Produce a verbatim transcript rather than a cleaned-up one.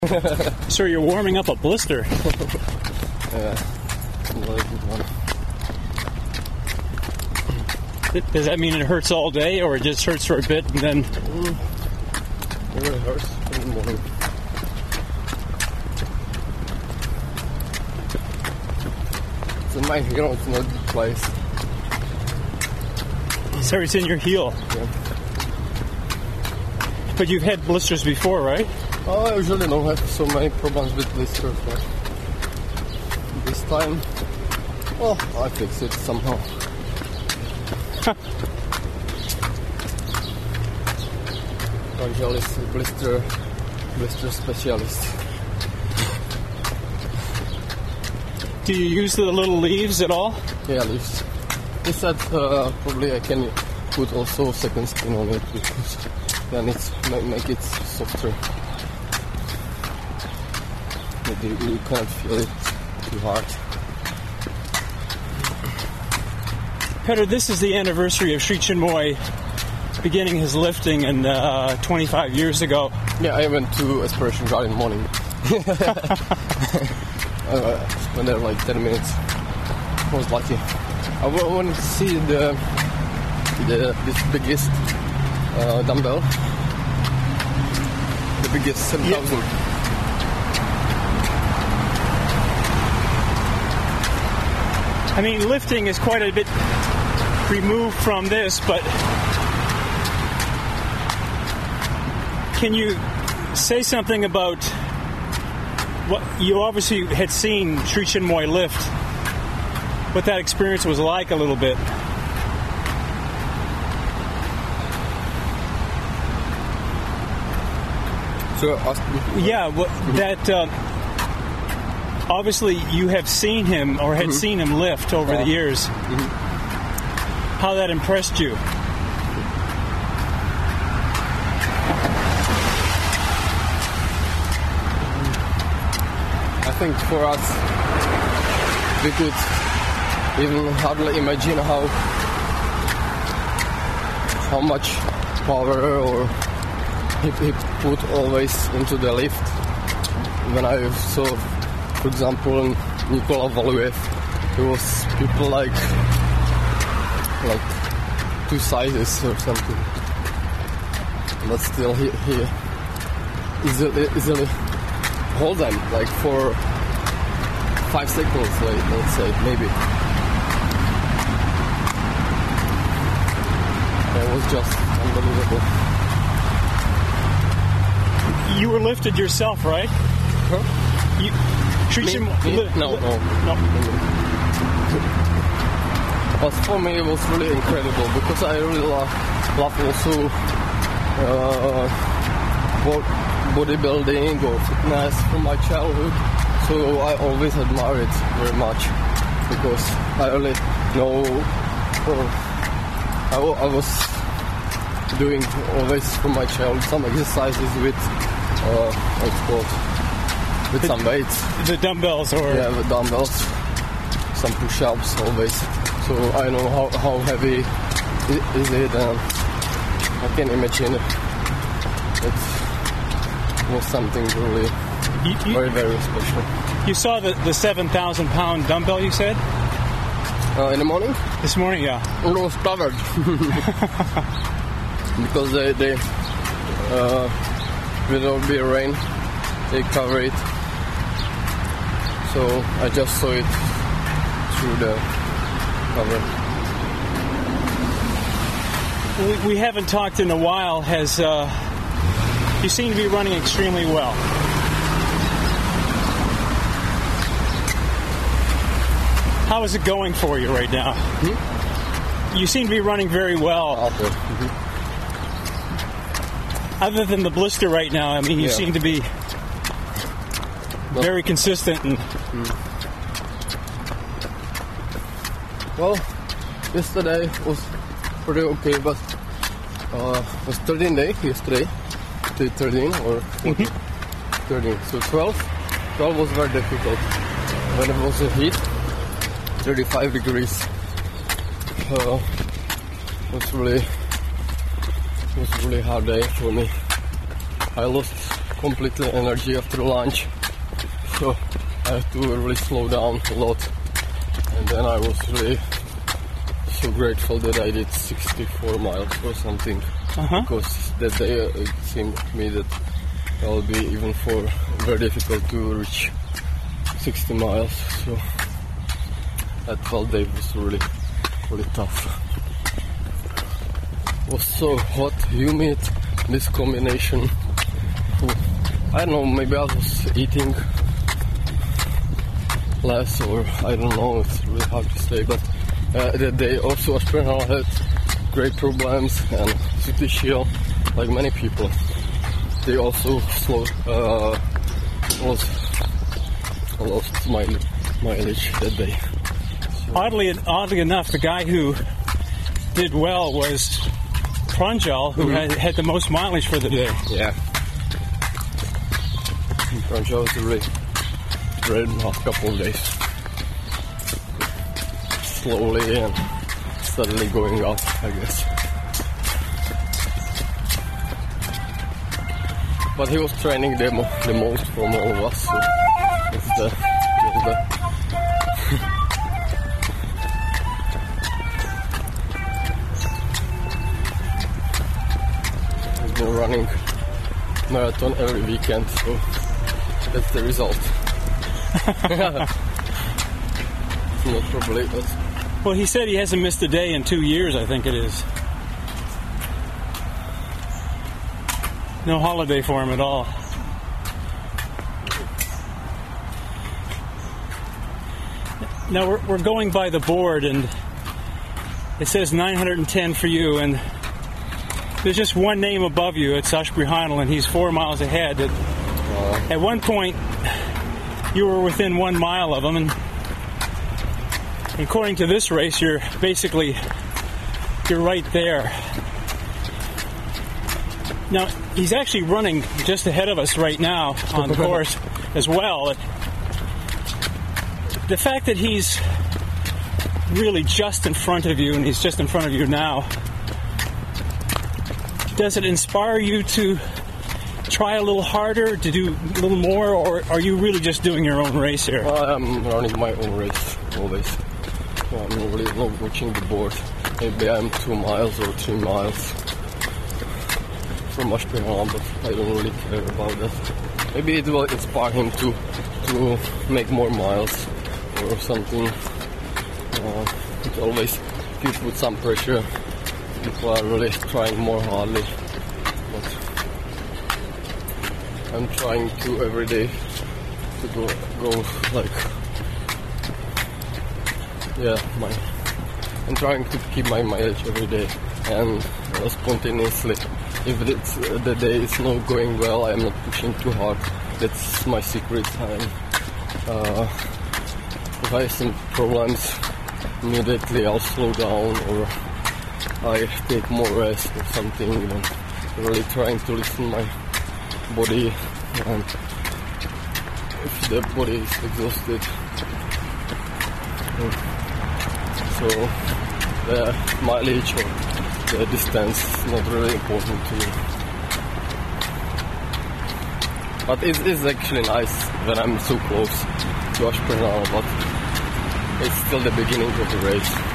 So you're warming up a blister. Yeah, really good one. Does that mean it hurts all day, or it just hurts for a bit and then? Mm. It really hurts in the morning. It's in my heel, it's not a good place. So it's in your heel. Yeah. But you've had blisters before, right? Oh, I usually don't have so many problems with blisters, but this time, well, I fixed it somehow. Angel is a blister, blister specialist. Do you use the little leaves at all? Yeah, leaves. He said uh, probably I can put also second skin on it because then it's make, make it softer. But you, you can't feel it too hard. Petter, this is the anniversary of Sri Chinmoy beginning his lifting and uh, twenty-five years ago. Yeah, I went to Aspiration Garden morning. uh, spent there like ten minutes. I was lucky. I wanted to see the the this biggest uh, dumbbell, the biggest seven thousand. Yeah. I mean, lifting is quite a bit removed from this, but can you say something about what you obviously had seen Sri Chinmoy lift, what that experience was like a little bit? So, ask me. Yeah, well, that uh, obviously you have seen him or had mm-hmm. seen him lift over yeah. the years. Mm-hmm. How that impressed you? I think for us, we could even hardly imagine how how much power or he, he put always into the lift. When I saw, for example, Nikola Valuev, there was people like like two sizes or something, but still he, he easily, easily hold them like for five seconds, like, let's say, maybe. It was just unbelievable. You were lifted yourself, right? Huh? You treat Me? him Me? li- No, li- no, no. But for me, it was really incredible because I really love, love also uh, bo- bodybuilding or fitness from my childhood. So I always admire it very much because I really know. Uh, I, w- I was doing always from my childhood some exercises with uh, what's called with the, some weights. The dumbbells, or yeah, the dumbbells, some push-ups always. So I know how, how heavy is it, and I can imagine it was something really you, you, very, very special. You saw the, the seven thousand pound dumbbell, you said? Uh, in the morning? This morning, yeah. It was covered. Because they, they uh, will there be rain, they cover it. So I just saw it through the cover. We, we haven't talked in a while. Has uh, you seem to be running extremely well? How is it going for you right now? Hmm? You seem to be running very well. Okay. Mm-hmm. Other than the blister right now, I mean, you yeah. seem to be very consistent. And mm. Well, yesterday was pretty okay, but uh, it was thirteen day yesterday. thirteen or mm-hmm. thirteen. So twelve. twelve was very difficult. When it was a heat, thirty-five degrees. Uh, was really was a really hard day for me. I lost completely energy after lunch, so I had to really slow down a lot. And then I was really so grateful that I did sixty-four miles or something, Uh-huh. because that day uh, it seemed to me that it will be even for very difficult to reach sixty miles. So that twelve day was really, really tough. It was so hot, humid, this combination. I don't know, maybe I was eating less, or I don't know, it's really hard to say, but uh, that day also Aspinall had great problems, and City Shield, like many people, they also slow, uh, lost, lost mileage, mileage that day. So. Oddly, oddly enough, the guy who did well was Pranjal, who mm-hmm. had, had the most mileage for the day. Yeah. Pranjal was really great in the last couple of days. Slowly and steadily going up, I guess. But he was training the, mo- the most from all of us, so it's the, it's the he's been running marathon every weekend, so that's the result. It's not probably us. Well, he said he hasn't missed a day in two years, I think it is. No holiday for him at all. Now we're, we're going by the board, and it says nine hundred ten for you, and there's just one name above you. It's Ashby Heinl, and he's four miles ahead. At, uh, at one point, you were within one mile of him, and according to this race, you're basically, you're right there. Now, he's actually running just ahead of us right now on the course as well. The fact that he's really just in front of you, and he's just in front of you now, does it inspire you to try a little harder, to do a little more, or are you really just doing your own race here? I'm running my own race, always. I'm really not watching the board. Maybe I'm two miles or three miles from Aspinall, but I don't really care about that. Maybe it will inspire him to to make more miles or something. Uh, it always, if you put some pressure, people are really trying more hardly. But I'm trying to every day to go, go like, yeah, my, I'm trying to keep my mileage every day and uh, spontaneously. If it's, uh, the day is not going well, I'm not pushing too hard. That's my secret. I'm, uh, if I have some problems, immediately I'll slow down, or I take more rest or something. You know, really trying to listen to my body, and if the body is exhausted, so the mileage or the distance is not really important to me. But it is actually nice when I'm so close to Aspinall, but it's still the beginning of the race.